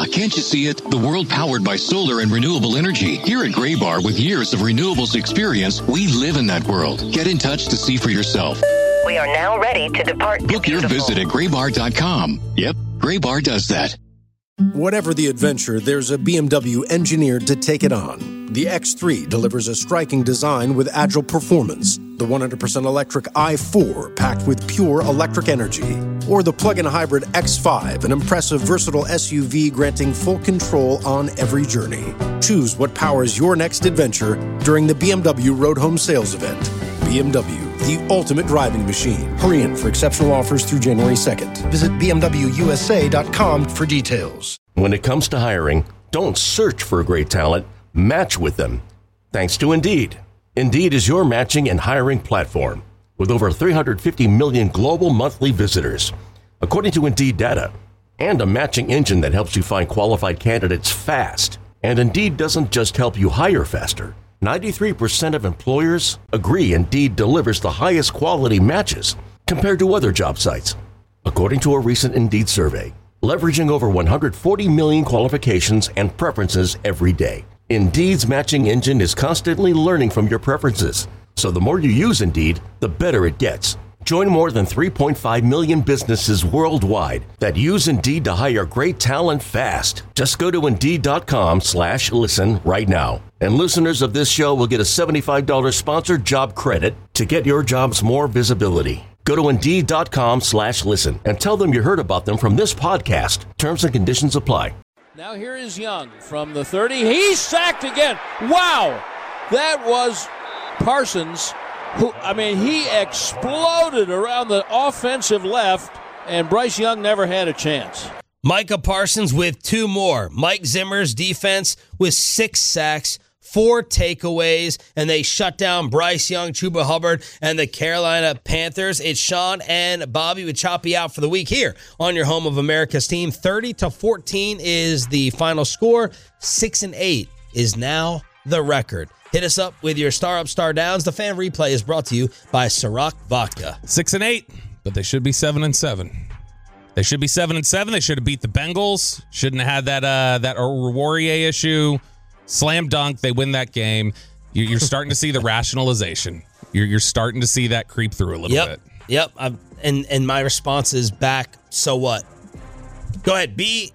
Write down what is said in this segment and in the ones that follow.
can't you see it? The world powered by solar and renewable energy. Here at Graybar, with years of renewables experience, we live in that world. Get in touch to see for yourself. We are now ready to depart. Book your visit at graybar.com. Yep, Graybar does that. Whatever the adventure, there's a BMW engineered to take it on. The X3 delivers a striking design with agile performance. The 100% electric i4 packed with pure electric energy. Or the plug-in hybrid X5, an impressive, versatile SUV granting full control on every journey. Choose what powers your next adventure during the BMW Road Home Sales Event. BMW, the ultimate driving machine. Hurry in for exceptional offers through January 2nd. Visit BMWUSA.com for details. When it comes to hiring, don't search for great talent, match with them. Thanks to Indeed. Indeed is your matching and hiring platform with over 350 million global monthly visitors, according to Indeed data, and a matching engine that helps you find qualified candidates fast. And Indeed doesn't just help you hire faster. 93% of employers agree Indeed delivers the highest quality matches compared to other job sites, according to a recent Indeed survey, leveraging over 140 million qualifications and preferences every day. Indeed's matching engine is constantly learning from your preferences, so the more you use Indeed, the better it gets. Join more than 3.5 million businesses worldwide that use Indeed to hire great talent fast. Just go to Indeed.com/listen right now. And listeners of this show will get a $75 sponsored job credit to get your jobs more visibility. Go to Indeed.com/listen and tell them you heard about them from this podcast. Terms and conditions apply. Now here is Young from the 30. He's sacked again. Wow! That was Parsons. He exploded around the offensive left, and Bryce Young never had a chance. Micah Parsons with 2 more. Mike Zimmer's defense with 6 sacks, 4 takeaways, and they shut down Bryce Young, Chuba Hubbard, and the Carolina Panthers. It's Sean and Bobby with Choppy out for the week here on your home of America's team. 30-14 is the final score. 6-8 is now the record. Hit us up with your star up, star downs. The fan replay is brought to you by Ciroc Vodka. 6-8, but they should be 7-7. They should be 7-7. They should have beat the Bengals. Shouldn't have had that Warrior issue. Slam dunk. They win that game. You're starting to see the rationalization. You're starting to see that creep through a little bit. Yep. And my response is back. So what? Go ahead. Be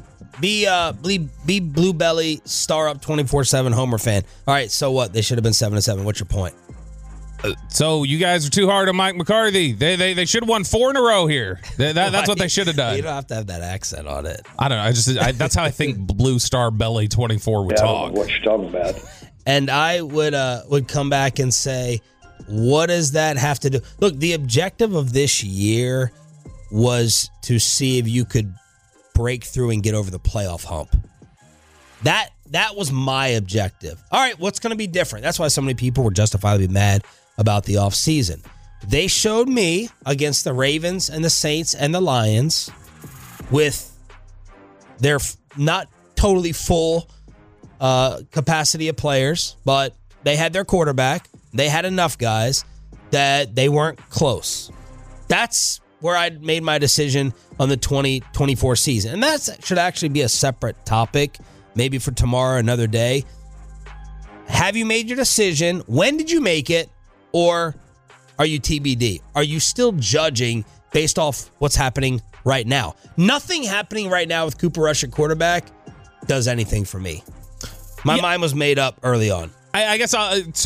Blue Belly, star up 24/7 Homer fan. All right, so what? They should have been 7-7. What's your point? So you guys are too hard on Mike McCarthy. They should have won 4 in a row here. That's what they should have done. You don't have to have that accent on it. I don't know. That's how I think Blue Star Belly 24 would talk. I don't know what you're talking about. And I would come back and say, what does that have to do? Look, the objective of this year was to see if you could break through and get over the playoff hump. That was my objective. All right, what's going to be different? That's why so many people were justifiably mad about the offseason. They showed me against the Ravens and the Saints and the Lions with their not totally full capacity of players, but they had their quarterback. They had enough guys that they weren't close. That's where I made my decision on the 2024 season. And that should actually be a separate topic, maybe for tomorrow, another day. Have you made your decision? When did you make it? Or are you TBD? Are you still judging based off what's happening right now? Nothing happening right now with Cooper Rush at quarterback does anything for me. My mind was made up early on. I guess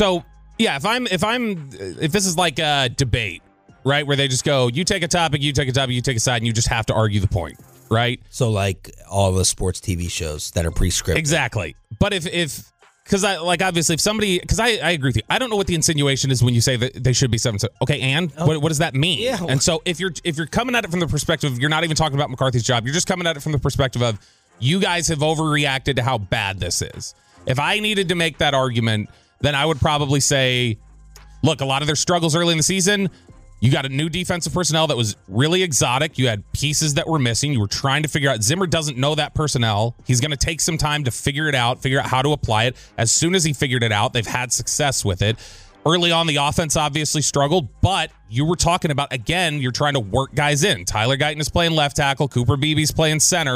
if this is like a debate, right, where they just go, you take a topic, you take a side, and you just have to argue the point, right? So like all the sports TV shows that are pre-scripted. Exactly. But because obviously if somebody, because I agree with you, I don't know what the insinuation is when you say that they should be 7-7. Okay, and what does that mean? Yeah. And so if you're coming at it from the perspective, you're not even talking about McCarthy's job, you're just coming at it from the perspective of you guys have overreacted to how bad this is. If I needed to make that argument, then I would probably say, look, a lot of their struggles early in the season, you got a new defensive personnel that was really exotic. You had pieces that were missing. You were trying to figure out. Zimmer doesn't know that personnel. He's going to take some time to figure out how to apply it. As soon as he figured it out, they've had success with it. Early on, the offense obviously struggled, but you were talking about, again, you're trying to work guys in. Tyler Guyton is playing left tackle. Cooper Beebe's playing center.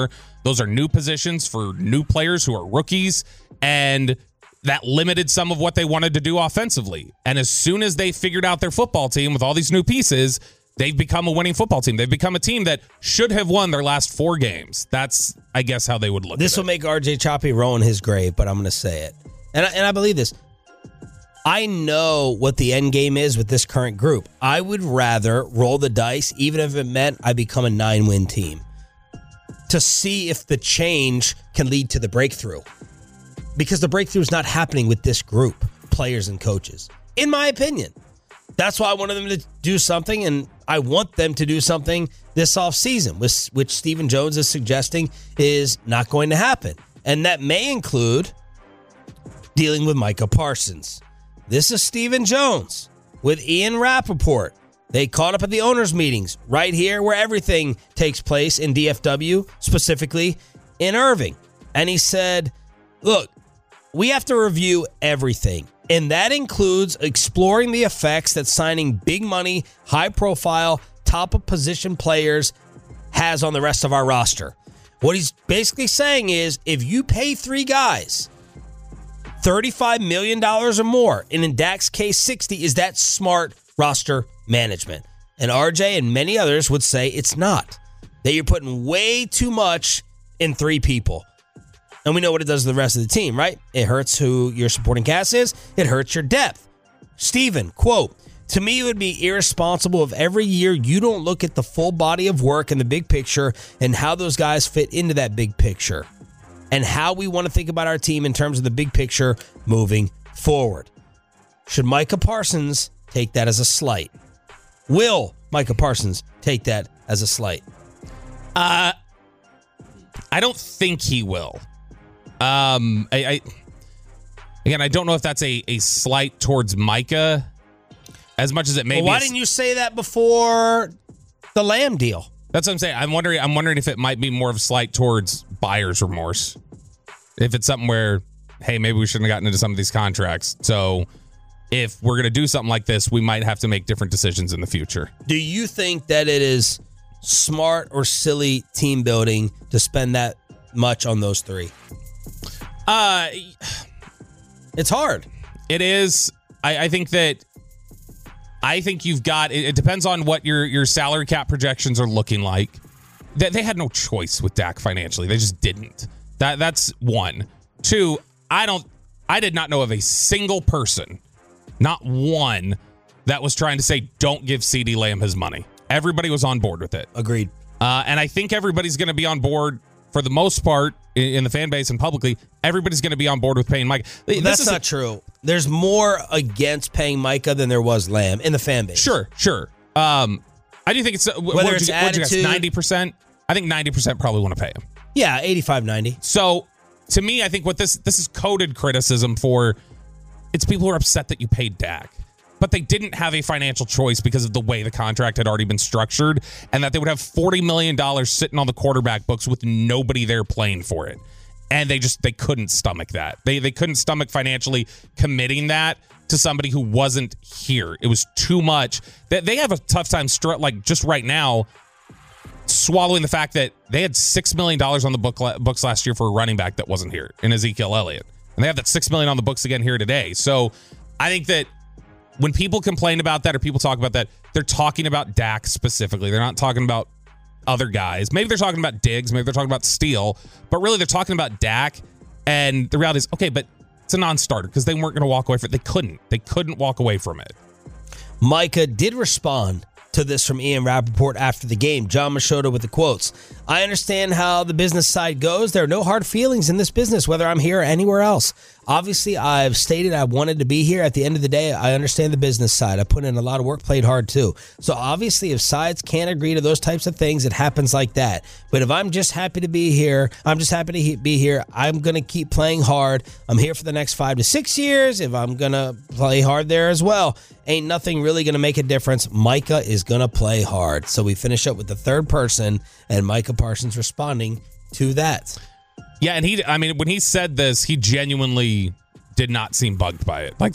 Those are new positions for new players who are rookies, and that limited some of what they wanted to do offensively. And as soon as they figured out their football team with all these new pieces, they've become a winning football team. They've become a team that should have won their last 4 games. That's, I guess, how they would look at it. This will make RJ Choppy roll in his grave, but I'm going to say it. And I believe this. I know what the end game is with this current group. I would rather roll the dice, even if it meant I become a 9-win team, to see if the change can lead to the breakthrough. Because the breakthrough is not happening with this group, players and coaches, in my opinion. That's why I wanted them to do something, and I want them to do something this offseason, which Stephen Jones is suggesting is not going to happen. And that may include dealing with Micah Parsons. This is Stephen Jones with Ian Rappaport. They caught up at the owners' meetings right here where everything takes place in DFW, specifically in Irving. And he said, look, we have to review everything. And that includes exploring the effects that signing big money, high profile, top of position players has on the rest of our roster. What he's basically saying is if you pay 3 guys $35 million or more, and in Dak's case, 60, is that smart roster management? And RJ and many others would say it's not. That you're putting way too much in 3 people. And we know what it does to the rest of the team, right? It hurts who your supporting cast is. It hurts your depth. Steven, quote, to me, it would be irresponsible if every year you don't look at the full body of work and the big picture and how those guys fit into that big picture and how we want to think about our team in terms of the big picture moving forward. Should Micah Parsons take that as a slight? Will Micah Parsons take that as a slight? I don't think he will. I don't know if that's a slight towards Micah as much as it may be. Why didn't you say that before the Lamb deal? That's what I'm saying. I'm wondering if it might be more of a slight towards buyer's remorse. If it's something where, hey, maybe we shouldn't have gotten into some of these contracts. So if we're going to do something like this, we might have to make different decisions in the future. Do you think that it is smart or silly team building to spend that much on those 3? It's hard. It is. I think you've got, it depends on what your salary cap projections are looking like. They had no choice with Dak financially. They just didn't. That's one. 2, I did not know of a single person, not one, that was trying to say, don't give CeeDee Lamb his money. Everybody was on board with it. Agreed. And I think everybody's going to be on board for the most part in the fan base and publicly. Everybody's going to be on board with paying Micah. That's not true. There's more against paying Micah than there was Lamb in the fan base. Sure. I do think it's whether it's attitude, 90%. I think 90% probably want to pay him. Yeah, 85, 90. So to me, I think what this is coded criticism for. It's people who are upset that you paid Dak, but they didn't have a financial choice because of the way the contract had already been structured, and that they would have $40 million sitting on the quarterback books with nobody there playing for it. And they couldn't stomach that. They couldn't stomach financially committing that to somebody who wasn't here. It was too much. They have a tough time, just right now, swallowing the fact that they had $6 million on the books last year for a running back that wasn't here in Ezekiel Elliott. And they have that $6 million on the books again here today. So I think that when people complain about that or people talk about that, they're talking about Dak specifically. They're not talking about other guys. Maybe they're talking about Diggs. Maybe they're talking about Steele. But really, they're talking about Dak. And the reality is, okay, but it's a non-starter because they weren't going to walk away from it. They couldn't walk away from it. Micah did respond to this from Ian Rappaport after the game. John Machota with the quotes. I understand how the business side goes. There are no hard feelings in this business, whether I'm here or anywhere else. Obviously, I've stated I wanted to be here. At the end of the day, I understand the business side. I put in a lot of work, played hard too. So obviously, if sides can't agree to those types of things, it happens like that. But if I'm just happy to be here, I'm going to keep playing hard. I'm here for the next 5 to 6 years. If I'm going to play hard there as well, ain't nothing really going to make a difference. Micah is going to play hard. So we finish up with the third person and Micah Parsons responding to that. Yeah, and when he said this, he genuinely did not seem bugged by it. Like,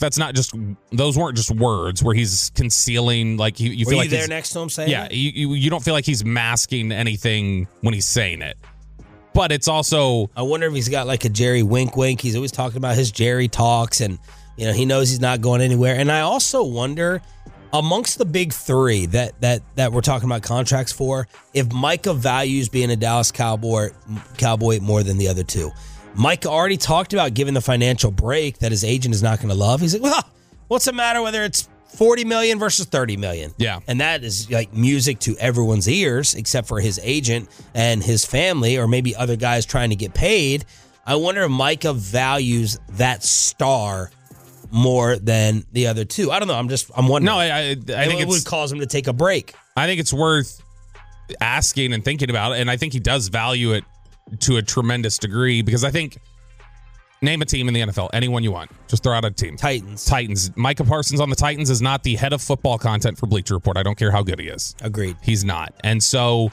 those weren't just words where he's concealing, like, you feel like there next to him saying yeah, that? you don't feel like he's masking anything when he's saying it. But it's also, I wonder if he's got like a Jerry wink. He's always talking about his Jerry talks, and he knows he's not going anywhere. And I also wonder, amongst the big three that we're talking about contracts for, if Micah values being a Dallas Cowboy more than the other two. Micah already talked about giving the financial break that his agent is not going to love. He's like, well, what's the matter whether it's $40 million versus $30 million? Yeah. And that is like music to everyone's ears except for his agent and his family, or maybe other guys trying to get paid. I wonder if Micah values that star more than the other two. I don't know. I'm wondering. No, I think it would cause him to take a break. I think it's worth asking and thinking about it, and I think he does value it to a tremendous degree, because I think, name a team in the NFL, anyone you want, just throw out a team. Titans. Micah Parsons on the Titans is not the head of football content for Bleacher Report. I don't care how good he is. Agreed. He's not. And so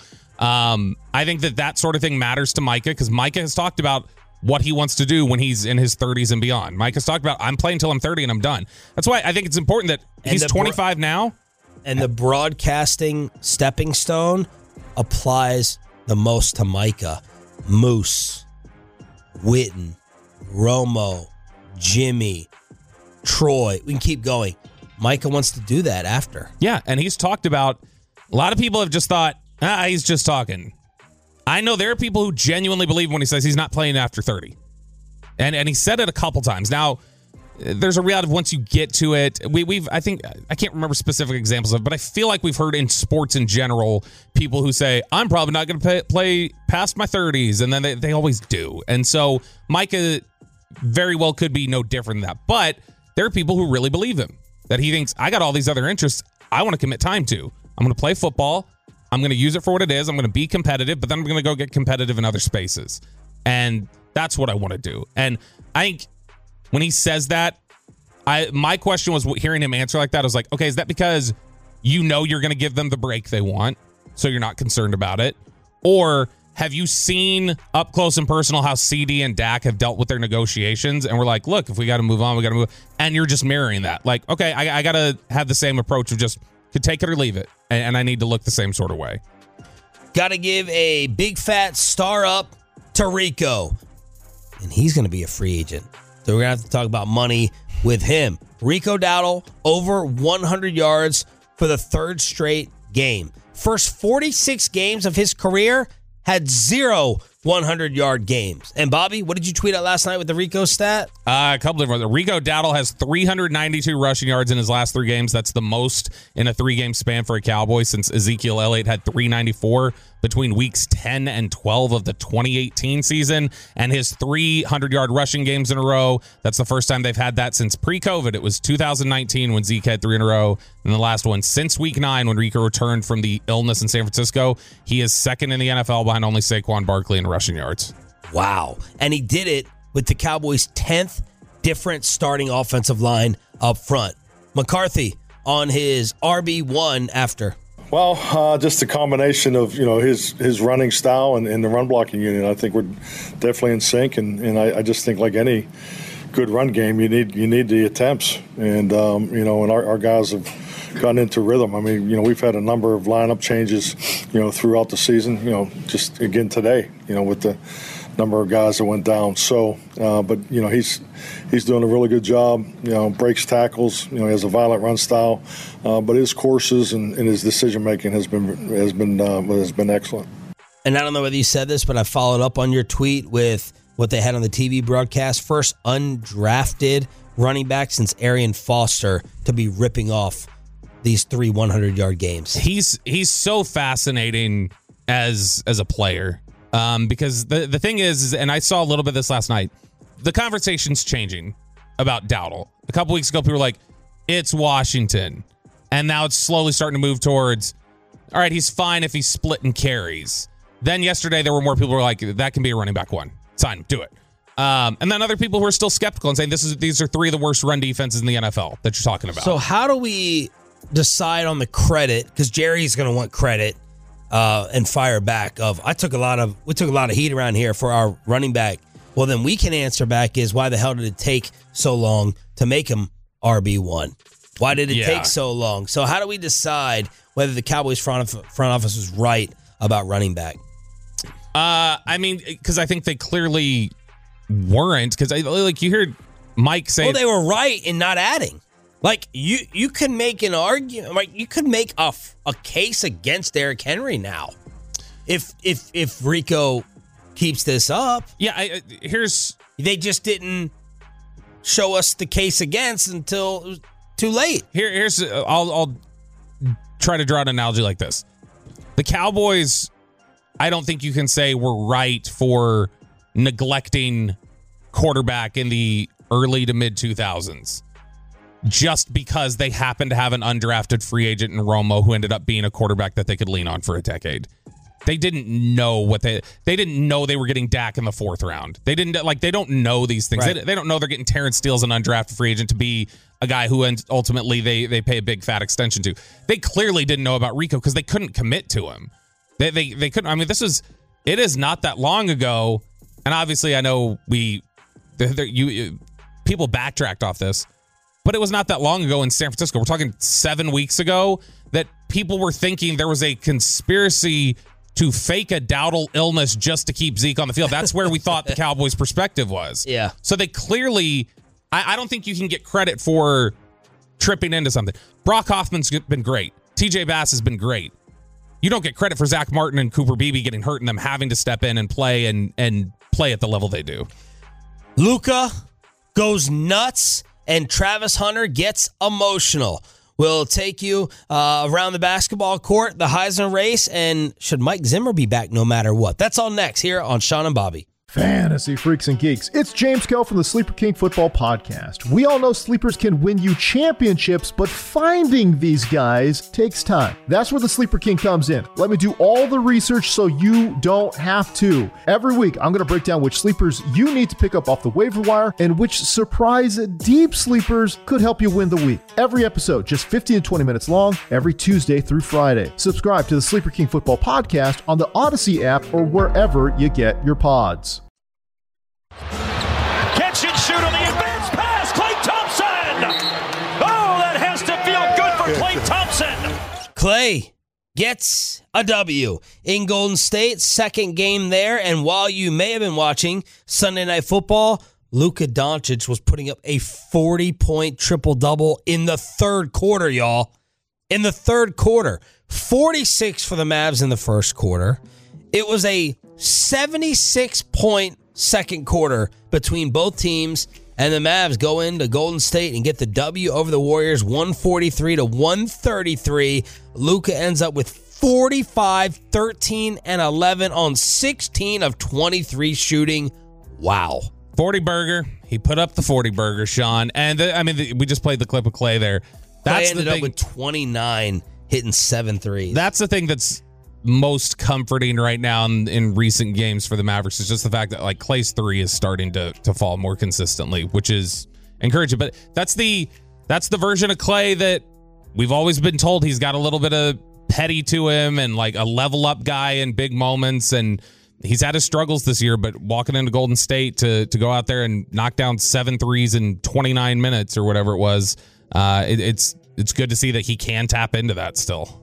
I think that sort of thing matters to Micah, because Micah has talked about what he wants to do when he's in his 30s and beyond. Micah's talked about, I'm playing until I'm 30 and I'm done. That's why I think it's important that he's 25 now. And the broadcasting stepping stone applies the most to Micah. Moose, Witten, Romo, Jimmy, Troy. We can keep going. Micah wants to do that after. Yeah, and he's talked about, a lot of people have just thought, he's just talking. I know there are people who genuinely believe when he says he's not playing after 30. And he said it a couple times. Now, there's a reality of once you get to it, I can't remember specific examples of it, but I feel like we've heard in sports in general, people who say, I'm probably not going to play past my 30s, and then they always do. And so Micah very well could be no different than that. But there are people who really believe him, that he thinks, I got all these other interests I want to commit time to. I'm going to play football. I'm going to use it for what it is. I'm going to be competitive, but then I'm going to go get competitive in other spaces. And that's what I want to do. And I think when he says that, my question was, hearing him answer like that, I was like, okay, is that because you know you're going to give them the break they want, so you're not concerned about it? Or have you seen up close and personal how CD and Dak have dealt with their negotiations, and we're like, look, if we got to move on, we got to move, and you're just mirroring that? Like, okay, I got to have the same approach of just could take it or leave it, and I need to look the same sort of way. Got to give a big fat star up to Rico, and he's going to be a free agent. So we're going to have to talk about money with him. Rico Dowdle, over 100 yards for the third straight game. First 46 games of his career had 0 100-yard games. And Bobby, what did you tweet out last night with the Rico stat? A couple of them. Rico Dowdle has 392 rushing yards in his last 3 games. That's the most in a 3-game span for a Cowboy since Ezekiel Elliott had 394 between weeks 10 and 12 of the 2018 season. And his 300-yard rushing games in a row, that's the first time they've had that since pre-COVID. It was 2019 when Zeke had 3 in a row. And the last one since week 9 when Rico returned from the illness in San Francisco. He is second in the NFL behind only Saquon Barkley in rushing yards. Wow. And he did it with the Cowboys' 10th different starting offensive line up front. McCarthy on his RB1 after. Well, just a combination of, his running style and the run blocking unit. I think we're definitely in sync, and I just think like any good run game, you need the attempts. And, and our guys have gotten into rhythm. I mean, we've had a number of lineup changes, throughout the season, just again today, with the number of guys that went down. So, but he's doing a really good job. Breaks tackles. He has a violent run style, but his courses and his decision making has been excellent. And I don't know whether you said this, but I followed up on your tweet with what they had on the TV broadcast. First undrafted running back since Arian Foster to be ripping off these 3 100-yard games. He's so fascinating as a player. Because the thing is, and I saw a little bit of this last night, the conversation's changing about Dowdle. A couple weeks ago, people were like, it's Washington. And now it's slowly starting to move towards, all right, he's fine if he's splitting carries. Then yesterday, there were more people who were like, that can be a running back 1. Sign him, do it. And then other people who are still skeptical and saying these are 3 of the worst run defenses in the NFL that you're talking about. So how do we decide on the credit? Because Jerry's going to want credit. And fire back of we took a lot of heat around here for our running back. Well, then we can answer back is why the hell did it take so long to make him RB1? Why did it take so long? So how do we decide whether the Cowboys front office was right about running back? I mean, because I think they clearly weren't. Because you heard Mike say, well, they were right in not adding. Like you could make an argument, like you could make a case against Derrick Henry now, if Rico keeps this up. Yeah, they just didn't show us the case against until it was too late. I'll try to draw an analogy like this. The Cowboys, I don't think you can say were right for neglecting quarterback in the early to mid 2000s. Just because they happened to have an undrafted free agent in Romo who ended up being a quarterback that they could lean on for a decade. They didn't know they didn't know they were getting Dak in the 4th round. They don't know these things. Right. They don't know they're getting Terrence Steele as an undrafted free agent to be a guy who ultimately they pay a big fat extension to. They clearly didn't know about Rico because they couldn't commit to him. They couldn't. I mean, it is not that long ago, and obviously I know people backtracked off this. But it was not that long ago in San Francisco. We're talking 7 weeks ago that people were thinking there was a conspiracy to fake a Dowdle illness just to keep Zeke on the field. That's where we thought the Cowboys' perspective was. Yeah. So they clearly, I don't think you can get credit for tripping into something. Brock Hoffman's been great. TJ Bass has been great. You don't get credit for Zach Martin and Cooper Beebe getting hurt and them having to step in and play and play at the level they do. Luka goes nuts. And Travis Hunter gets emotional. We'll take you around the basketball court, the Heisman race, and should Mike Zimmer be back no matter what? That's all next here on Sean and Bobby. Fantasy freaks and geeks, it's James Kell from the Sleeper King Football Podcast. We all know sleepers can win you championships, but finding these guys takes time. That's where the Sleeper King comes in. Let me do all the research so you don't have to. Every week, I'm going to break down which sleepers you need to pick up off the waiver wire and which surprise deep sleepers could help you win the week. Every episode, just 15 to 20 minutes long, every Tuesday through Friday. Subscribe to the Sleeper King Football Podcast on the Odyssey app or wherever you get your pods. Catch and shoot on the advance pass, Klay Thompson! Oh, that has to feel good for Klay Thompson! Klay gets a W in Golden State, second game there, and while you may have been watching Sunday Night Football, Luka Doncic was putting up a 40-point triple-double in the third quarter, y'all. In the third quarter. 46 for the Mavs in the first quarter. It was a 76-point second quarter between both teams, and the Mavs go into Golden State and get the W over the Warriors, 143-133. Luka ends up with 45, 13, and 11 on 16 of 23 shooting. Wow. 40 burger. He put up the 40 burger, Sean. And we just played the clip of Klay there. Klay ended up with 29, hitting 7 threes. That's the thing that's most comforting right now in recent games for the Mavericks is just the fact that like Klay's 3 is starting to fall more consistently, which is encouraging. But that's the version of Klay that we've always been told he's got a little bit of petty to him and like a level up guy in big moments. And he's had his struggles this year, but walking into Golden State to go out there and knock down 7 threes in 29 minutes or whatever it was, it's good to see that he can tap into that still.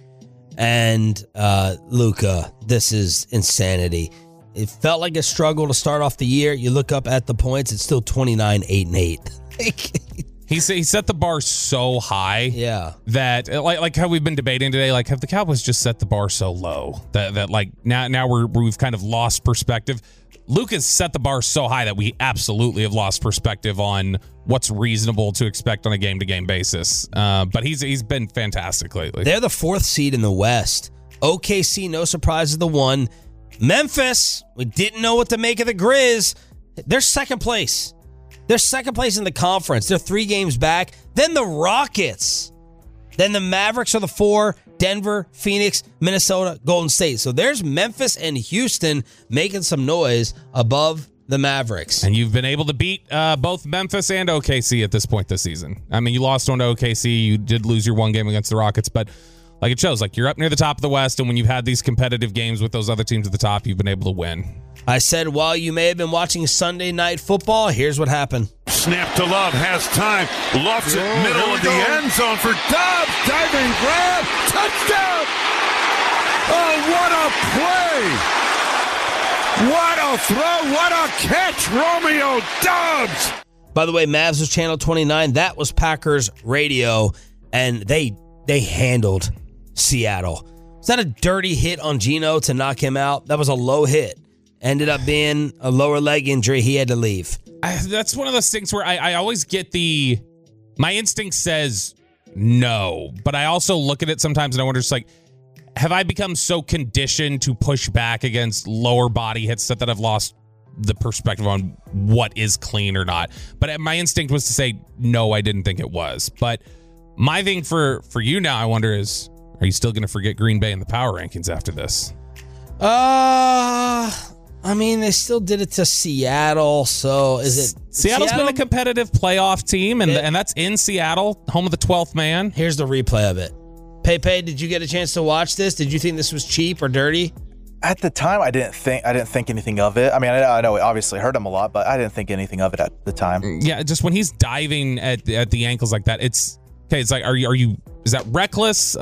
And Luka, this is insanity. It felt like a struggle to start off the year. You look up at the points, it's still 29, 8, and 8. He set the bar so high, yeah, that like how we've been debating today, like have the Cowboys just set the bar so low that like now we've kind of lost perspective. Luka's set the bar so high that we absolutely have lost perspective on what's reasonable to expect on a game-to-game basis. But he's been fantastic lately. They're the 4th seed in the West. OKC, no surprise, is the 1. Memphis, we didn't know what to make of the Grizz. They're second place. They're second place in the conference. They're 3 games back. Then the Rockets. Then the Mavericks are the 4. Denver, Phoenix, Minnesota, Golden State. So there's Memphis and Houston making some noise above the Mavericks. And you've been able to beat both Memphis and OKC at this point this season. I mean, you lost one to OKC. You did lose your one game against the Rockets, but like it shows, like you're up near the top of the West, and when you've had these competitive games with those other teams at the top, you've been able to win. I said while you may have been watching Sunday Night Football, here's what happened. Snap to Love, has time, lofts it, middle of the end zone for Dobbs, diving grab, touchdown! Oh, what a play! What a throw! What a catch! Romeo Doubs! By the way, Mavs was Channel 29. That was Packers radio, and they handled Seattle. Was that a dirty hit on Geno to knock him out? That was a low hit. Ended up being a lower leg injury. He had to leave. That's one of those things where I always get my instinct says no, but I also look at it sometimes and I wonder, just like, have I become so conditioned to push back against lower body hits that I've lost the perspective on what is clean or not? But my instinct was to say, no, I didn't think it was. But my thing for you now, I wonder is, are you still going to forget Green Bay in the power rankings after this? I mean, they still did it to Seattle, so is it... Seattle's been a competitive playoff team, and that's in Seattle, home of the 12th man. Here's the replay of it. Pepe, did you get a chance to watch this? Did you think this was cheap or dirty? At the time, I didn't think anything of it. I mean, I know we obviously heard him a lot, but I didn't think anything of it at the time. Yeah, just when he's diving at the ankles like that, it's okay. It's like, is that reckless?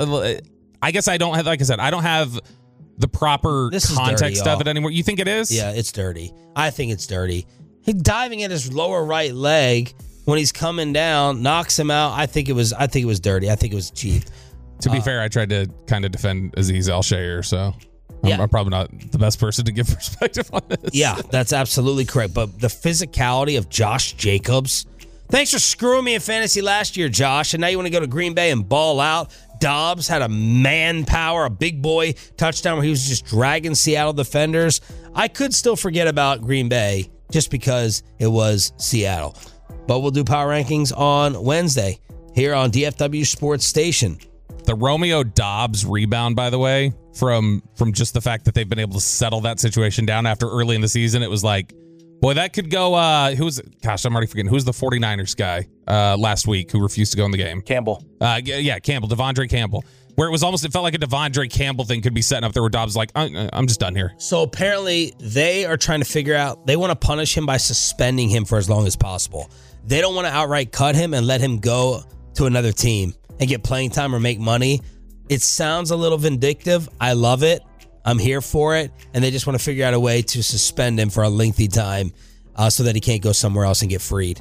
I guess I don't have, like I said, I don't have the proper context of it anymore. You think it is? Yeah, it's dirty. I think it's dirty. He diving at his lower right leg when he's coming down, knocks him out. I think it was dirty. I think it was cheap. To be fair, I tried to kind of defend Azeez Al-Shaair, so I'm probably not the best person to give perspective on this. Yeah, that's absolutely correct. But the physicality of Josh Jacobs. Thanks for screwing me in fantasy last year, Josh. And now you want to go to Green Bay and ball out. Dobbs had a manpower, a big boy touchdown where he was just dragging Seattle defenders. I could still forget about Green Bay just because it was Seattle. But we'll do power rankings on Wednesday here on DFW Sports Station. The Romeo Doubs rebound, by the way, from just the fact that they've been able to settle that situation down after early in the season, it was like, boy, that could go. Who was it? Gosh, I'm already forgetting. Who's the 49ers guy last week who refused to go in the game? Campbell. Campbell, Devondre Campbell. Where it felt like a Devondre Campbell thing could be setting up there where Dobbs like, I'm just done here. So apparently they are trying to figure out, they want to punish him by suspending him for as long as possible. They don't want to outright cut him and let him go to another team and get playing time or make money. It sounds a little vindictive. I love it. I'm here for it. And they just want to figure out a way to suspend him for a lengthy time so that he can't go somewhere else and get freed.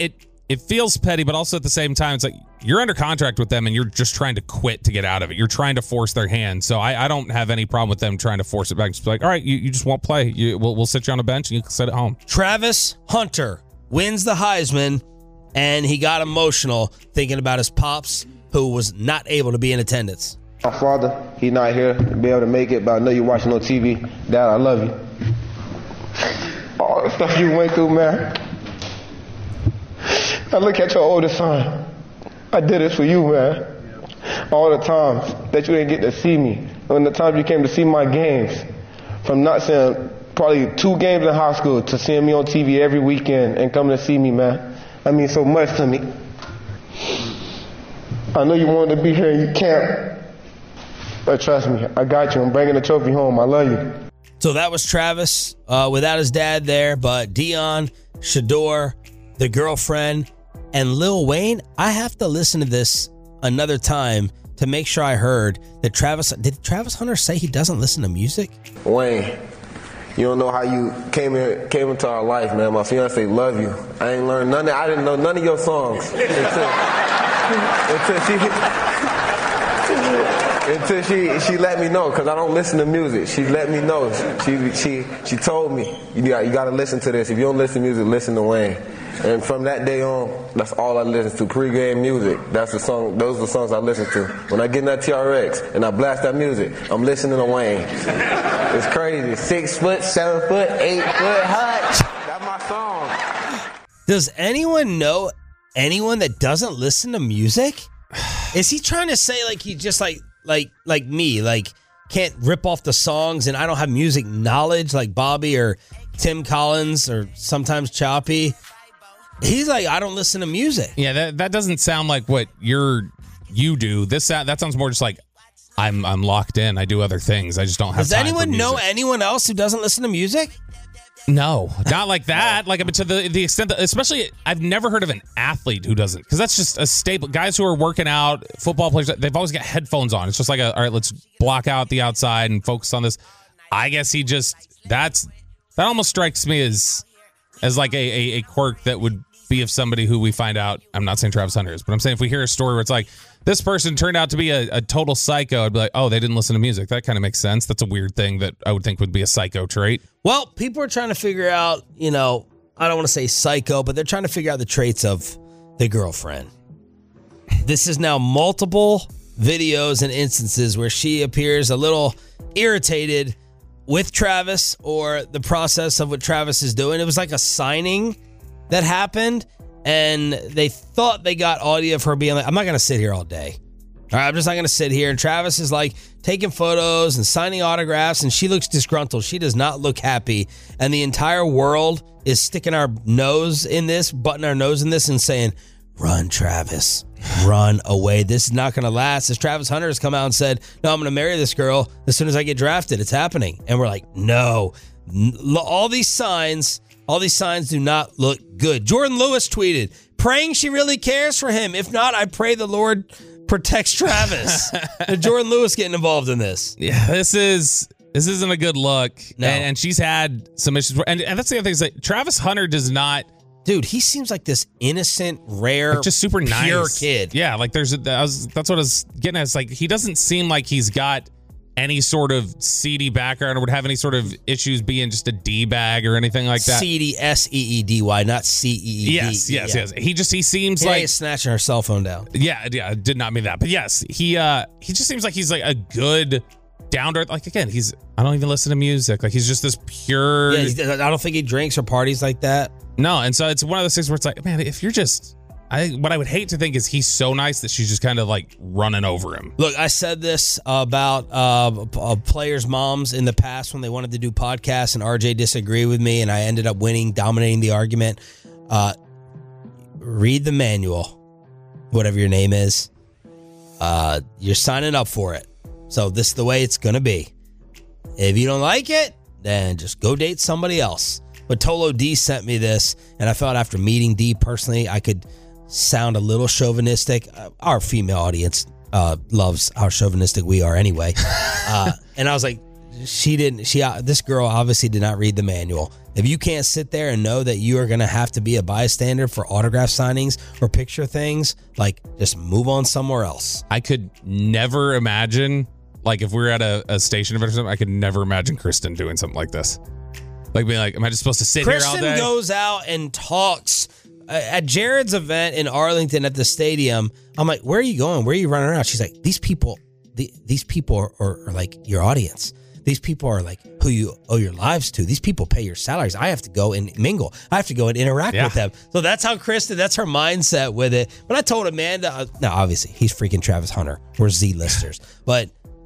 It feels petty, but also at the same time, it's like you're under contract with them and you're just trying to quit to get out of it. You're trying to force their hand. So I don't have any problem with them trying to force it back. Just be like, all right, you just won't play. We'll sit you on a bench and you can sit at home. Travis Hunter wins the Heisman, and he got emotional thinking about his pops, who was not able to be in attendance. My father, he's not here to be able to make it, but I know you're watching on TV. Dad, I love you. All the stuff you went through, man. I look at your oldest son. I did this for you, man. All the times that you didn't get to see me, and the times you came to see my games, from not seeing probably 2 games in high school to seeing me on TV every weekend and coming to see me, man. That means so much to me. I know you wanted to be here and you can't. But trust me, I got you. I'm bringing the trophy home. I love you. So that was Travis without his dad there, but Dion, Shador, the girlfriend, and Lil Wayne. I have to listen to this another time to make sure I heard that did Travis Hunter say he doesn't listen to music? Wayne, you don't know how you came into our life, man. My fiance love you. I ain't learned none. I didn't know none of your songs until she let me know, because I don't listen to music. She let me know. She told me, you got to listen to this. If you don't listen to music, listen to Wayne. And from that day on, that's all I listen to. Pre-game music. That's the song. Those are the songs I listen to. When I get in that TRX and I blast that music, I'm listening to Wayne. It's crazy. 6 foot, 7 foot, 8 foot high. That's my song. Does anyone know anyone that doesn't listen to music? Is he trying to say like he just like me, like can't rip off the songs and I don't have music knowledge like Bobby or Tim Collins or sometimes Choppy? He's like, I don't listen to music. Yeah, that doesn't sound like what you do. That sounds more just like I'm locked in. I do other things. I just don't have. Does anyone know anyone else who doesn't listen to music? No, not like that. Like, but to the extent that, especially, I've never heard of an athlete who doesn't, because that's just a staple. Guys who are working out, football players, they've always got headphones on. It's just like, all right, let's block out the outside and focus on this. I guess that's That almost strikes me as like a quirk that would be of somebody who we find out. I'm not saying Travis Hunter is, but I'm saying if we hear a story where it's like, this person turned out to be a total psycho, I'd be like, oh, they didn't listen to music. That kind of makes sense. That's a weird thing that I would think would be a psycho trait. Well, people are trying to figure out, I don't want to say psycho, but they're trying to figure out the traits of the girlfriend. This is now multiple videos and instances where she appears a little irritated with Travis or the process of what Travis is doing. It was like a signing that happened, and they thought they got audio of her being like, I'm not going to sit here all day. All right, I'm just not going to sit here. And Travis is like taking photos and signing autographs, and she looks disgruntled. She does not look happy. And the entire world is sticking our nose in this, butting our nose in this and saying, run, Travis, run away. This is not going to last. As Travis Hunter has come out and said, no, I'm going to marry this girl as soon as I get drafted. It's happening. And we're like, no. All these signs do not look good. Jordan Lewis tweeted, praying she really cares for him. If not, I pray the Lord protects Travis. Jordan Lewis getting involved in this. Yeah, this isn't a good look. No. And she's had some issues. And that's the other thing is that Travis Hunter does not. Dude, he seems like this innocent, rare, just super nice, pure kid. Yeah, like that's what I was getting at. It's like he doesn't seem like he's got any sort of seedy background or would have any sort of issues being just a D-bag or anything like that. Seedy, S-E-E-D-Y, not C-E-E-D. Yes. He seems like like he's snatching her cell phone down. Yeah, I did not mean that. But yes, he just seems like he's like a good down to earth. Like again, I don't even listen to music. Like he's just this pure. Yeah, I don't think he drinks or parties like that. No, and so it's one of those things where it's like, man, if you're just, what I would hate to think is he's so nice that she's just kind of like running over him. Look, I said this about players' moms in the past when they wanted to do podcasts, and RJ disagreed with me, and I ended up winning, dominating the argument. Read the manual, whatever your name is. You're signing up for it. So this is the way it's going to be. If you don't like it, then just go date somebody else. But Tolo D sent me this, and I felt after meeting D personally, I could sound a little chauvinistic. Our female audience loves how chauvinistic we are anyway. And I was like, this girl obviously did not read the manual. If you can't sit there and know that you are going to have to be a bystander for autograph signings or picture things, like just move on somewhere else. I could never imagine, like if we were at a station event or something, I could never imagine Kristen doing something like this. Like being like, am I just supposed to sit here all day? Kristen goes out and talks at Jared's event in Arlington at the stadium. I'm like, where are you going? Where are you running around? She's like, these people are like your audience. These people are like who you owe your lives to. These people pay your salaries. I have to go and mingle. I have to go and interact with them. So that's how Kristen, that's her mindset with it. But I told Amanda, now obviously he's freaking Travis Hunter. We're Z-listers. But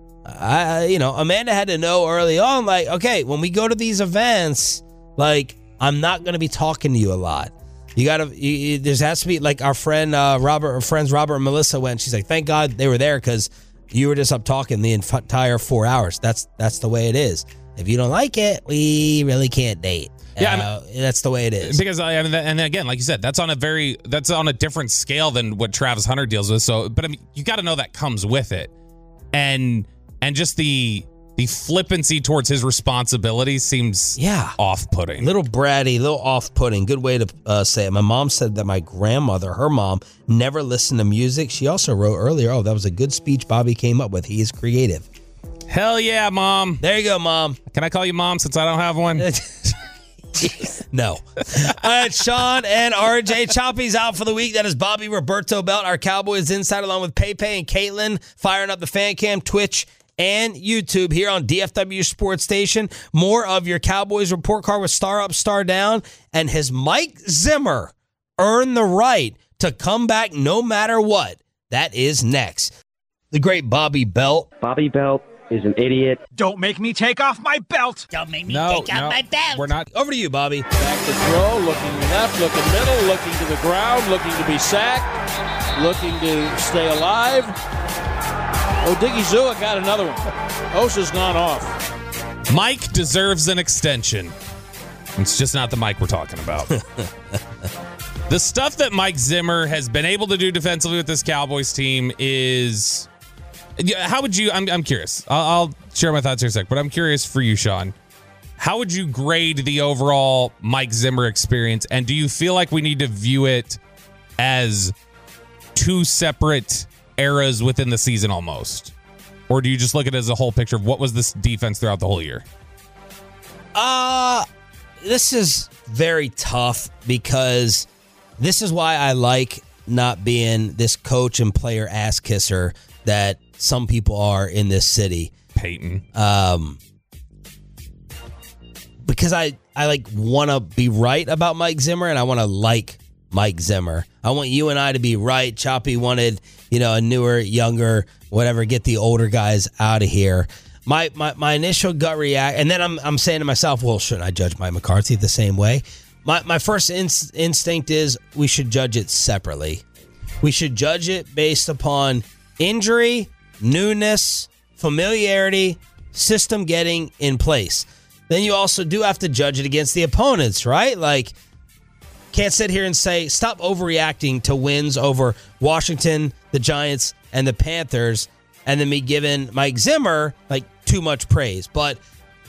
Amanda had to know early on, like, okay, when we go to these events, like, I'm not going to be talking to you a lot. There has to be, like, our friends Robert and Melissa went. She's like, thank God they were there because you were just up talking the entire 4 hours. That's the way it is. If you don't like it, we really can't date. Yeah, that's the way it is. Because and again, like you said, that's on a different scale than what Travis Hunter deals with. So, but I mean, you got to know that comes with it, and just the flippancy towards his responsibilities seems off-putting. Little bratty, little off-putting. Good way to say it. My mom said that my grandmother, her mom, never listened to music. She also wrote earlier, that was a good speech Bobby came up with. He is creative. Hell yeah, Mom. There you go, Mom. Can I call you Mom since I don't have one? No. All right, Sean and RJ. Choppy's out for the week. That is Bobby Roberto Belt, our Cowboys Inside, along with Pepe and Caitlin, firing up the fan cam, Twitch, and YouTube here on DFW Sports Station. More of your Cowboys report card with Star Up, Star Down. And has Mike Zimmer earned the right to come back no matter what? That is next. The great Bobby Belt. Bobby Belt is an idiot. Don't make me take off my belt. Don't make me take off my belt. We're not. Over to you, Bobby. Back to throw, looking left, looking middle, looking to the ground, looking to be sacked, looking to stay alive. Odigizua got another one. Osa's gone off. Mike deserves an extension. It's just not the Mike we're talking about. The stuff that Mike Zimmer has been able to do defensively with this Cowboys team is... How would you... I'm curious. I'll share my thoughts here in a sec, but I'm curious for you, Sean. how would you grade the overall Mike Zimmer experience? And do you feel like we need to view it as two separate eras within the season almost? Or do you just look at it as a whole picture of what was this defense throughout the whole year? This is very tough because this is why I like not being this coach and player ass kisser that some people are in this city. Peyton. Because I like want to be right about Mike Zimmer and I want to like Mike Zimmer. I want you and I to be right. Choppy wanted, a newer, younger, whatever, get the older guys out of here. My initial gut react, and then I'm saying to myself, well, shouldn't I judge Mike McCarthy the same way? My first instinct is we should judge it separately. We should judge it based upon injury, newness, familiarity, system getting in place. Then you also do have to judge it against the opponents, right? Like, can't sit here and say, stop overreacting to wins over Washington, the Giants, and the Panthers, and then me giving Mike Zimmer, too much praise. But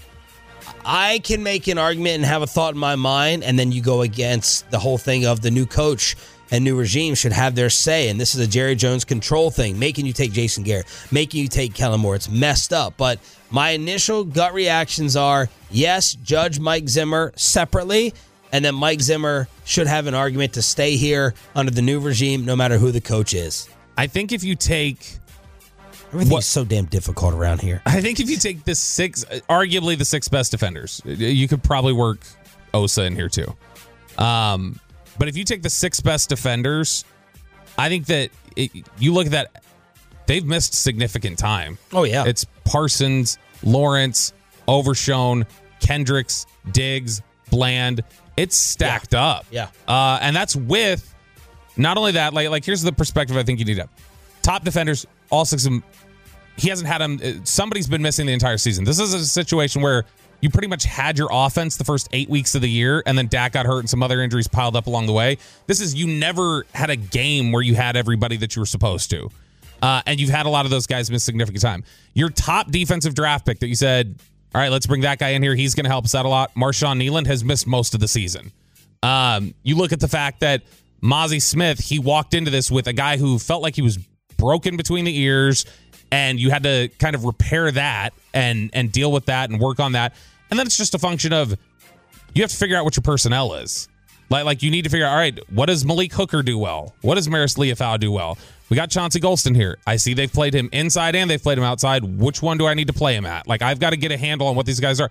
I can make an argument and have a thought in my mind, and then you go against the whole thing of the new coach and new regime should have their say. And this is a Jerry Jones control thing, making you take Jason Garrett, making you take Kellen Moore. It's messed up. But my initial gut reactions are, yes, judge Mike Zimmer separately, and then Mike Zimmer should have an argument to stay here under the new regime, no matter who the coach is. I think if you take... Everything's so damn difficult around here. I think if you take arguably the six best defenders, you could probably work Osa in here too. But if you take the six best defenders, I think that you look at that, they've missed significant time. Oh, yeah. It's Parsons, Lawrence, Overshown, Kendricks, Diggs, Bland. It's stacked up. Yeah. And that's with, not only that, like here's the perspective I think you need to have. Top defenders, all six of them, he hasn't had them. Somebody's been missing the entire season. This is a situation where you pretty much had your offense the first 8 weeks of the year, and then Dak got hurt and some other injuries piled up along the way. This is, you never had a game where you had everybody that you were supposed to. And you've had a lot of those guys miss significant time. Your top defensive draft pick that you said, all right, let's bring that guy in here. He's going to help us out a lot. Marshawn Kneeland has missed most of the season. You look at the fact that Mozzie Smith, he walked into this with a guy who felt like he was broken between the ears, and you had to kind of repair that and deal with that and work on that. And then it's just a function of you have to figure out what your personnel is. Like you need to figure out, all right, what does Malik Hooker do well? What does Maris Liufau do well? We got Chauncey Golston here. I see they've played him inside and they've played him outside. Which one do I need to play him at? Like, I've got to get a handle on what these guys are.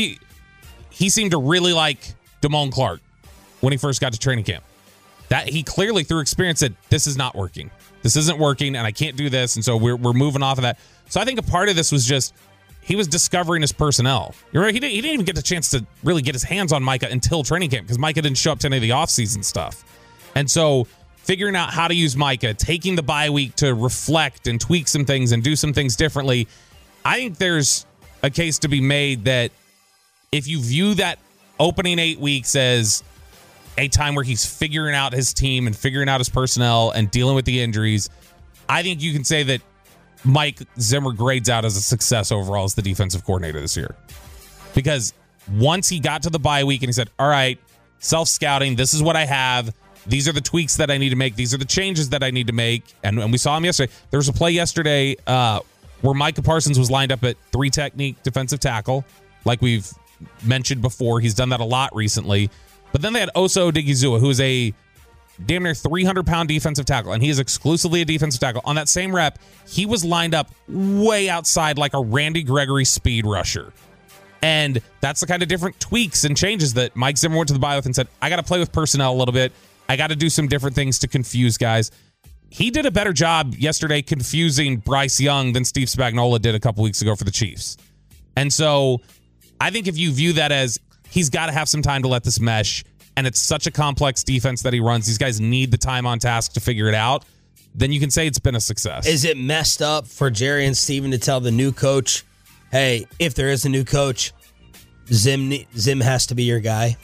He seemed to really like Damone Clark when he first got to training camp. That he clearly, through experience, said, this is not working. This isn't working, and I can't do this, and so we're moving off of that. So I think a part of this was just he was discovering his personnel. You're right, he didn't even get the chance to really get his hands on Micah until training camp because Micah didn't show up to any of the offseason stuff. And so figuring out how to use Micah, taking the bye week to reflect and tweak some things and do some things differently, I think there's a case to be made that if you view that opening 8 weeks as a time where he's figuring out his team and figuring out his personnel and dealing with the injuries, I think you can say that Mike Zimmer grades out as a success overall as the defensive coordinator this year. Because once he got to the bye week and he said, all right, self-scouting, this is what I have. These are the tweaks that I need to make. These are the changes that I need to make. And we saw him yesterday. There was a play yesterday where Micah Parsons was lined up at 3-technique defensive tackle. Like we've mentioned before, he's done that a lot recently. But then they had Osa Odigizua, who is a damn near 300-pound defensive tackle, and he is exclusively a defensive tackle. On that same rep, he was lined up way outside like a Randy Gregory speed rusher. And that's the kind of different tweaks and changes that Mike Zimmer went to the bye with and said, I got to play with personnel a little bit. I got to do some different things to confuse guys. He did a better job yesterday confusing Bryce Young than Steve Spagnuolo did a couple weeks ago for the Chiefs. And so I think if you view that as he's got to have some time to let this mesh, and it's such a complex defense that he runs, these guys need the time on task to figure it out, then you can say it's been a success. Is it messed up for Jerry and Steven to tell the new coach, hey, if there is a new coach, Zim has to be your guy?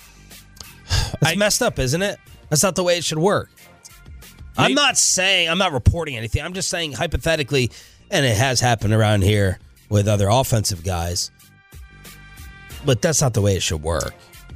It's messed up, isn't it? That's not the way it should work. I'm not reporting anything. I'm just saying hypothetically, and it has happened around here with other offensive guys, But that's not the way it should work.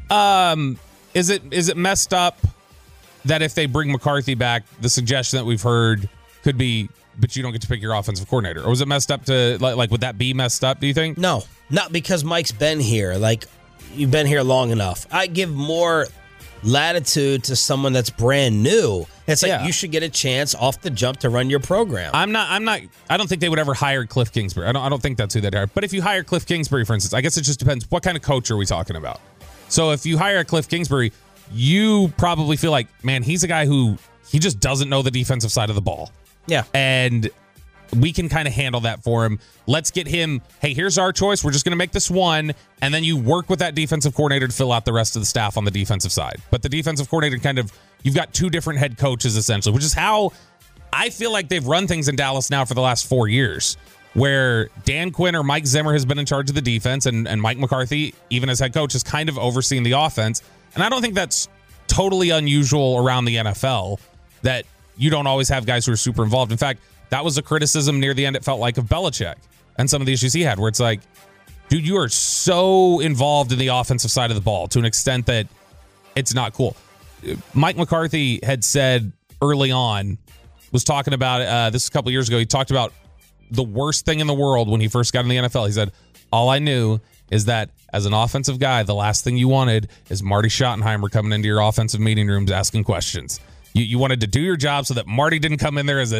Is it messed up that if they bring McCarthy back, the suggestion that we've heard could be, but you don't get to pick your offensive coordinator? Or was it messed up to, like would that be messed up, do you think? No, not because Mike's been here. Like, you've been here long enough. I give more latitude to someone that's brand new. It's like you should get a chance off the jump to run your program. I don't think they would ever hire Cliff Kingsbury. I don't think that's who they'd hire. But if you hire Cliff Kingsbury, for instance, I guess it just depends. What kind of coach are we talking about? So if you hire Cliff Kingsbury, you probably feel like, man, he's a guy who he just doesn't know the defensive side of the ball. Yeah. And we can kind of handle that for him. Let's get him, hey, here's our choice. We're just going to make this one. And then you work with that defensive coordinator to fill out the rest of the staff on the defensive side. But the defensive coordinator you've got two different head coaches essentially, which is how I feel like they've run things in Dallas now for the last 4 years, where Dan Quinn or Mike Zimmer has been in charge of the defense and Mike McCarthy, even as head coach, has kind of overseen the offense. And I don't think that's totally unusual around the NFL, that you don't always have guys who are super involved. In fact, that was a criticism near the end, it felt like, of Belichick and some of the issues he had, where it's like, dude, you are so involved in the offensive side of the ball to an extent that it's not cool. Mike McCarthy had said early on, was talking about, this a couple years ago, he talked about the worst thing in the world when he first got in the NFL. He said, all I knew is that as an offensive guy, the last thing you wanted is Marty Schottenheimer coming into your offensive meeting rooms asking questions. You wanted to do your job so that Marty didn't come in there as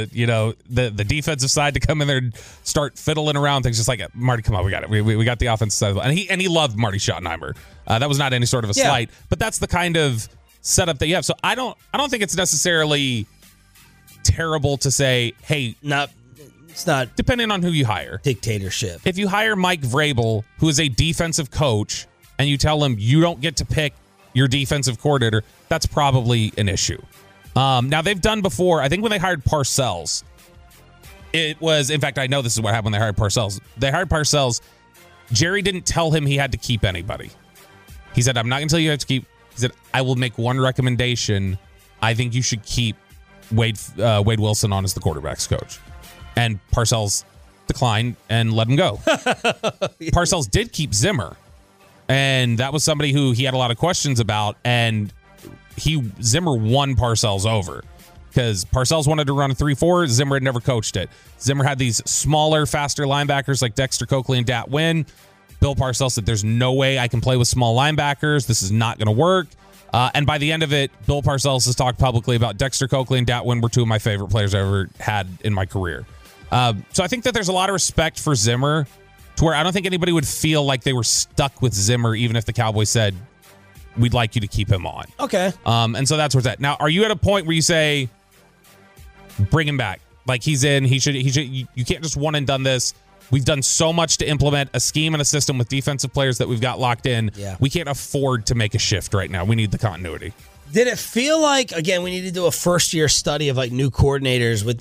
the defensive side to come in there and start fiddling around things. Just like, Marty, come on, we got it. We got the offensive side of the ball. And he loved Marty Schottenheimer. That was not any sort of a slight, but that's the kind of setup that you have. So I don't think it's necessarily terrible to say, hey, it's not depending on who you hire. Dictatorship. If you hire Mike Vrabel, who is a defensive coach, and you tell him you don't get to pick your defensive coordinator, that's probably an issue. Now, they've done before, I think when they hired Parcells, it was, in fact, I know this is what happened when they hired Parcells. They hired Parcells. Jerry didn't tell him he had to keep anybody. He said, I'm not going to tell you have to keep. He said, I will make one recommendation. I think you should keep Wade Wilson on as the quarterback's coach. And Parcells declined and let him go. Parcells did keep Zimmer. And that was somebody who he had a lot of questions about. And Zimmer won Parcells over because Parcells wanted to run a 3-4. Zimmer had never coached it. Zimmer had these smaller, faster linebackers like Dexter Coakley and Dat Wynn. Bill Parcells said, there's no way I can play with small linebackers. This is not going to work. And by the end of it, Bill Parcells has talked publicly about Dexter Coakley and Dat Wynn were two of my favorite players I ever had in my career. So I think that there's a lot of respect for Zimmer to where I don't think anybody would feel like they were stuck with Zimmer even if the Cowboys said, we'd like you to keep him on. Okay. And so that's where it's at. Now, are you at a point where you say, bring him back? Like, he's in, he should, you can't just one and done this. We've done so much to implement a scheme and a system with defensive players that we've got locked in. Yeah. We can't afford to make a shift right now. We need the continuity. Did it feel like, again, we need to do a first-year study of like new coordinators with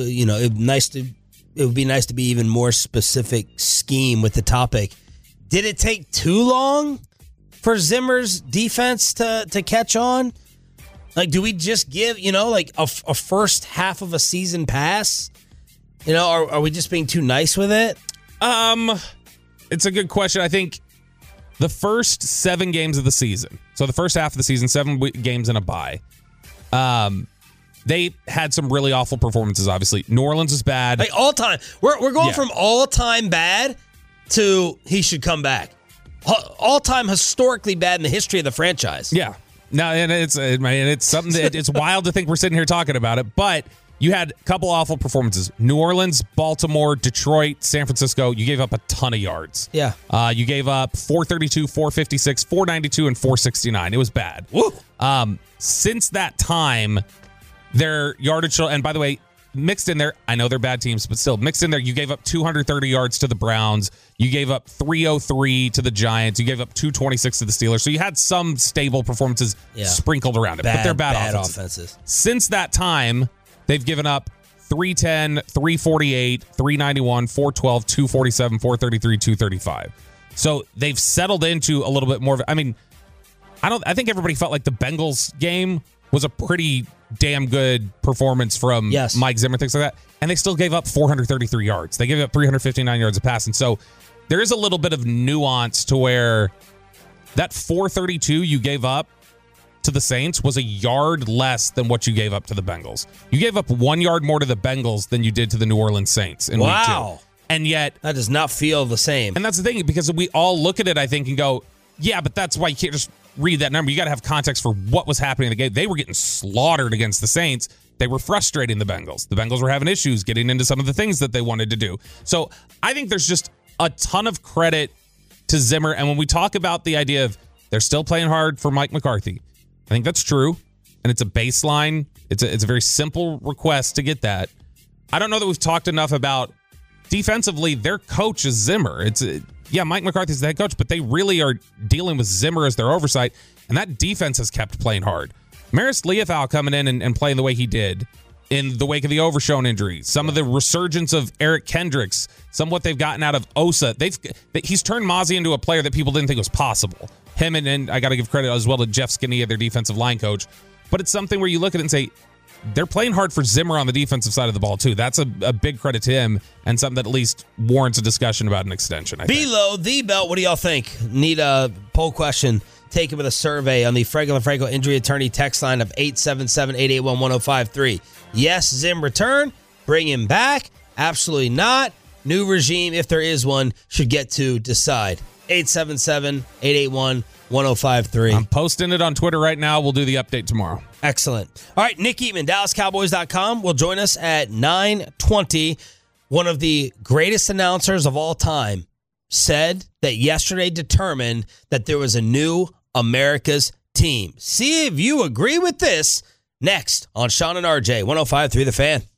it would be nice to be even more specific scheme with the topic. Did it take too long for Zimmer's defense to catch on? Like, do we just give, like a first half of a season pass? Are we just being too nice with it? It's a good question. I think the first 7 games of the season, so the first half of the season, 7 games and a bye, they had some really awful performances, obviously. New Orleans is bad. Like, all time. We're going from all-time bad to he should come back. All-time historically bad in the history of the franchise. Yeah. No, and it's something that it's wild to think we're sitting here talking about it, but you had a couple awful performances. New Orleans, Baltimore, Detroit, San Francisco. You gave up a ton of yards. Yeah. You gave up 432, 456, 492, and 469. It was bad. Woo. Since that time, their yardage, and by the way, mixed in there, I know they're bad teams, but still, mixed in there, you gave up 230 yards to the Browns. You gave up 303 to the Giants. You gave up 226 to the Steelers. So you had some stable performances sprinkled around it, but they're bad offenses. Since that time, they've given up 310, 348, 391, 412, 247, 433, 235. So they've settled into a little bit more of, I think everybody felt like the Bengals game was a pretty damn good performance from Mike Zimmer, things like that. And they still gave up 433 yards. They gave up 359 yards of passing. So there is a little bit of nuance to where that 432 you gave up to the Saints was a yard less than what you gave up to the Bengals. You gave up 1 yard more to the Bengals than you did to the New Orleans Saints in week 2. And yet... that does not feel the same. And that's the thing, because we all look at it, I think, and go, yeah, but that's why you can't just read that number. You got to have context for what was happening in the game. They were getting slaughtered against the Saints. They were frustrating the Bengals. The Bengals were having issues getting into some of the things that they wanted to do. So I think there's just a ton of credit to Zimmer. And when we talk about the idea of they're still playing hard for Mike McCarthy, I think that's true. And it's a baseline. It's a very simple request to get that. I don't know that we've talked enough about defensively, their coach is Zimmer. Mike McCarthy's the head coach, but they really are dealing with Zimmer as their oversight. And that defense has kept playing hard. Maris Leofau coming in and playing the way he did in the wake of the Overshown injury, some of the resurgence of Eric Kendricks, some of what they've gotten out of Osa. He's turned Mozzie into a player that people didn't think was possible. Him and I got to give credit as well to Jeff Skinney, their defensive line coach. But it's something where you look at it and say, they're playing hard for Zimmer on the defensive side of the ball, too. That's a big credit to him and something that at least warrants a discussion about an extension, I think. Below the belt, what do y'all think? Need a poll question taken with a survey on the Franklin and Franco Injury Attorney text line of 877-881-1053. Yes, Zim return. Bring him back. Absolutely not. New regime, if there is one, should get to decide. 877-881-1053. I'm posting it on Twitter right now. We'll do the update tomorrow. Excellent. All right, Nick Eatman, DallasCowboys.com, will join us at 9:20. One of the greatest announcers of all time said that yesterday determined that there was a new America's team. See if you agree with this next on Sean and RJ, 105.3 The Fan.